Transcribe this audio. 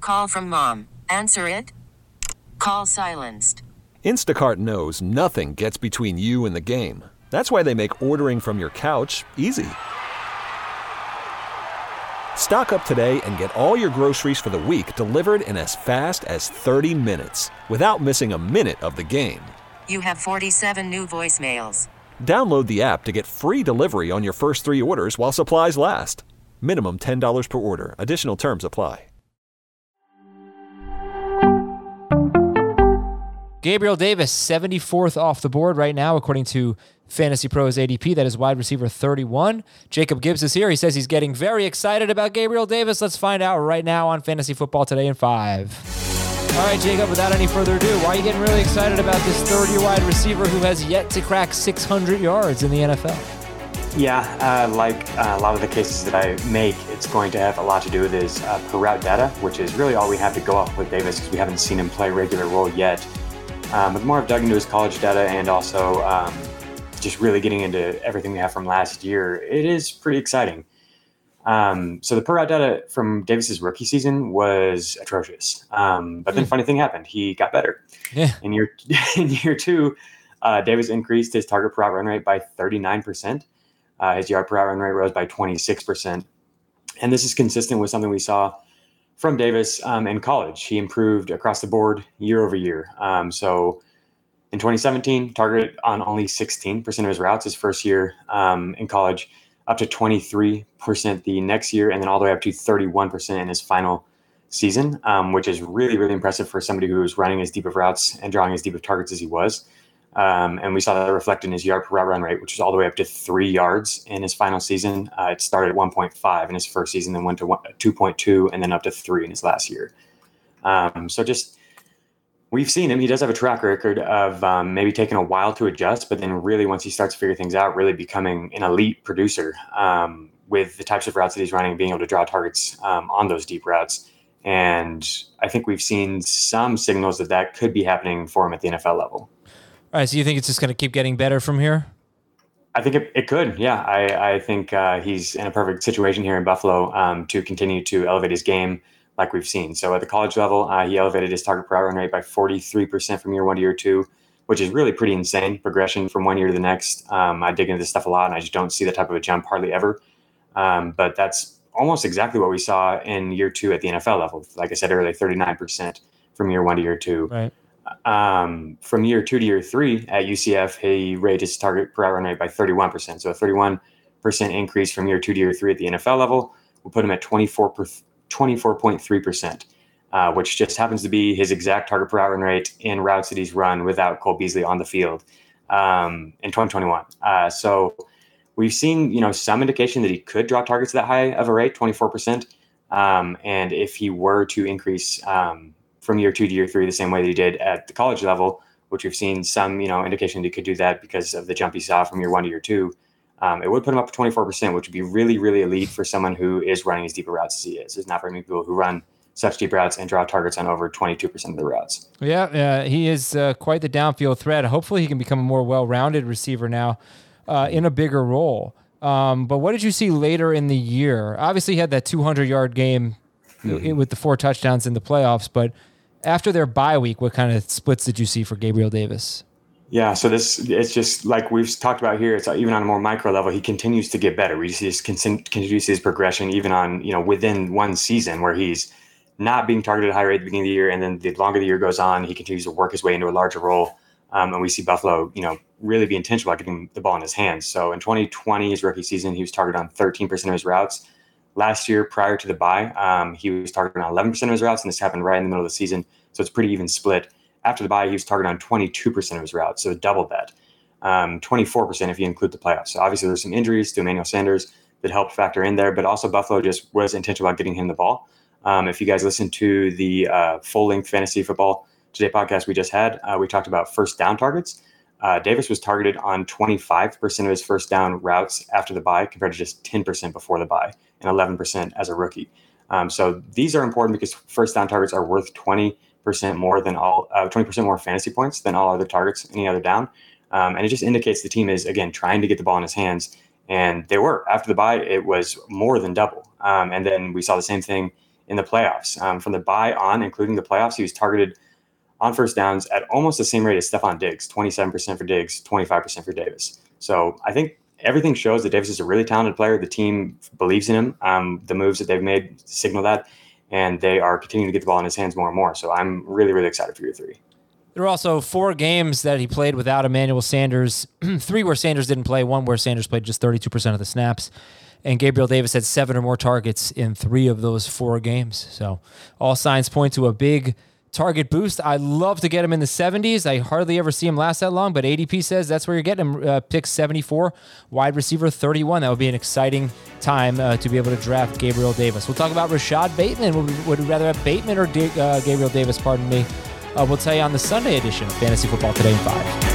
Call from mom. Answer it. Call silenced. Instacart knows nothing gets between you and the game. That's why they make ordering from your couch easy. Stock up today and get all your groceries for the week delivered in as fast as 30 minutes without missing a minute of the game. You have 47 new voicemails. Download the app to get free delivery on your first 3 orders while supplies last. Minimum $10 per order. Additional terms apply. Gabriel Davis, 74th off the board right now, according to Fantasy Pros ADP. That is wide receiver 31. Jacob Gibbs is here. He says he's getting very excited about Gabriel Davis. Let's find out right now on Fantasy Football Today in 5. All right, Jacob, without any further ado, why are you getting really excited about this third-year wide receiver who has yet to crack 600 yards in the NFL? Yeah, like a lot of the cases that I make, it's going to have a lot to do with his per route data, which is really all we have to go off with Davis because we haven't seen him play a regular role yet. But more I've dug into his college data and also just really getting into everything we have from last year, it is pretty exciting. So the per route data from Davis's rookie season was atrocious. But then funny thing happened. He got better. Yeah. In year two, Davis increased his target per route run rate by 39%. His yard per route run rate rose by 26%. And this is consistent with something we saw from Davis in college. He improved across the board year over year. So in 2017, targeted on only 16% of his routes his first year in college, up to 23% the next year, and then all the way up to 31% in his final season, which is really, really impressive for somebody who was running as deep of routes and drawing as deep of targets as he was. And we saw that reflected in his yard per route run rate, which was all the way up to 3 yards in his final season. It started at 1.5 in his first season, then went to 2.2, and then up to 3 in his last year. So just we've seen him. He does have a track record of maybe taking a while to adjust, but then really once he starts to figure things out, really becoming an elite producer with the types of routes that he's running, being able to draw targets on those deep routes. And I think we've seen some signals that could be happening for him at the NFL level. All right, so you think it's just going to keep getting better from here? I think it could, yeah. I think he's in a perfect situation here in Buffalo to continue to elevate his game like we've seen. So at the college level, he elevated his target per route run rate by 43% from year 1 to year 2, which is really pretty insane progression from 1 year to the next. I dig into this stuff a lot, and I just don't see that type of a jump hardly ever. But that's almost exactly what we saw in year 2 at the NFL level. Like I said earlier, 39% from year 1 to year 2. Right. From year 2 to year 3 at UCF, he raised his target per route run rate by 31%. So a 31% increase from year 2 to year 3 at the NFL level will put him at 24.3%, which just happens to be his exact target per route run rate in routes that he's run without Cole Beasley on the field in 2021. So we've seen, some indication that he could draw targets that high of a rate, 24%. And if he were to increase from year 2 to year 3 the same way that he did at the college level, which we've seen some, indication that he could do that because of the jump he saw from year 1 to year 2, it would put him up to 24%, which would be really, really elite for someone who is running as deep routes as he is. There's not very many people who run such deep routes and draw targets on over 22% of the routes. Yeah, he is quite the downfield threat. Hopefully he can become a more well-rounded receiver now in a bigger role. But what did you see later in the year? Obviously he had that 200-yard game with the 4 touchdowns in the playoffs, but after their bye week, what kind of splits did you see for Gabriel Davis? Yeah, so it's just like we've talked about here. It's even on a more micro level, he continues to get better. We just continue to see his progression even on, within one season where he's not being targeted at a high rate at the beginning of the year. And then the longer the year goes on, he continues to work his way into a larger role. And we see Buffalo, really be intentional about getting the ball in his hands. So in 2020, his rookie season, he was targeted on 13% of his routes. Last year, prior to the bye, he was targeted on 11% of his routes, and this happened right in the middle of the season. So it's pretty even split. After the bye, he was targeted on 22% of his routes, so double that. 24% if you include the playoffs. So obviously there's some injuries to Emmanuel Sanders that helped factor in there, but also Buffalo just was intentional about getting him the ball. If you guys listen to the full-length Fantasy Football Today podcast we just had, we talked about first down targets. Davis was targeted on 25% of his first down routes after the bye compared to just 10% before the bye and 11% as a rookie. So these are important because first down targets are worth 20% more than 20% more fantasy points than all other targets any other down. And it just indicates the team is, again, trying to get the ball in his hands. And they were. After the bye, it was more than double. And then we saw the same thing in the playoffs. From the bye on, including the playoffs, he was targeted on first downs at almost the same rate as Stephon Diggs, 27% for Diggs, 25% for Davis. So I think everything shows that Davis is a really talented player. The team believes in him. The moves that they've made signal that, and they are continuing to get the ball in his hands more and more. So I'm really, really excited for year 3. There were also 4 games that he played without Emmanuel Sanders, 3 where Sanders didn't play, 1 where Sanders played just 32% of the snaps. And Gabriel Davis had 7 or more targets in 3 of those 4 games. So all signs point to a big target boost. I'd love to get him in the 70s. I hardly ever see him last that long, but ADP says that's where you're getting him. Pick 74, wide receiver 31. That would be an exciting time to be able to draft Gabriel Davis. We'll talk about Rashad Bateman. Would you rather have Bateman or Gabriel Davis? Pardon me. We'll tell you on the Sunday edition of Fantasy Football Today in 5.